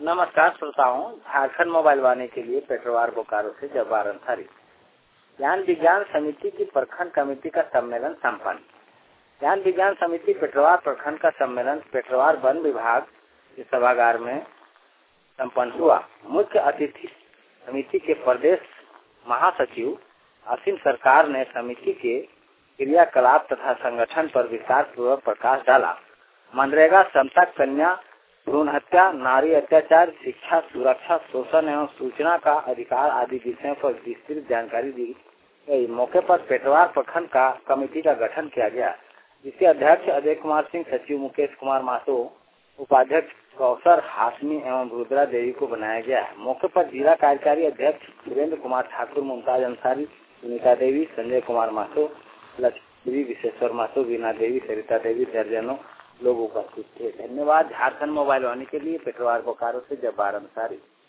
नमस्कार श्रोताओं, झारखंड मोबाइल वाणी के लिए पेट्रोवार बोकारो से जब्बार अंसारी। ज्ञान विज्ञान समिति की प्रखंड कमेटी का सम्मेलन संपन्न। ज्ञान विज्ञान समिति पेट्रोवार प्रखंड का सम्मेलन पेट्रोवार वन विभाग के सभागार में संपन्न हुआ। मुख्य अतिथि समिति के प्रदेश महासचिव असीम सरकार ने समिति के क्रियाकलाप तथा संगठन पर विस्तार पूर्वक प्रकाश डाला। मनरेगा, समता, कन्या भ्रूण हत्या, नारी अत्याचार, शिक्षा, सुरक्षा, शोषण एवं सूचना का अधिकार आदि विषयों पर विस्तृत जानकारी दी गई। मौके पर पेट्रोवार प्रखंड का कमेटी का गठन किया गया, जिसके अध्यक्ष अजय कुमार सिंह, सचिव मुकेश कुमार महतो, उपाध्यक्ष कौसर हाशमी एवं रुद्रा देवी को बनाया गया। मौके पर जिला कार्यकारी अध्यक्ष सुरेंद्र कुमार ठाकुर, मुमताज अंसारी, सुनीता देवी, संजय कुमार महतो, लक्ष्मी विशेश्वर महतो, वीना देवी, सरिता देवी, दर्जनों लोग उपस्थित थे। धन्यवाद। झारखंड मोबाइल वाणी के लिए पेट्रोवार बोकारो से जब्बार अंसारी।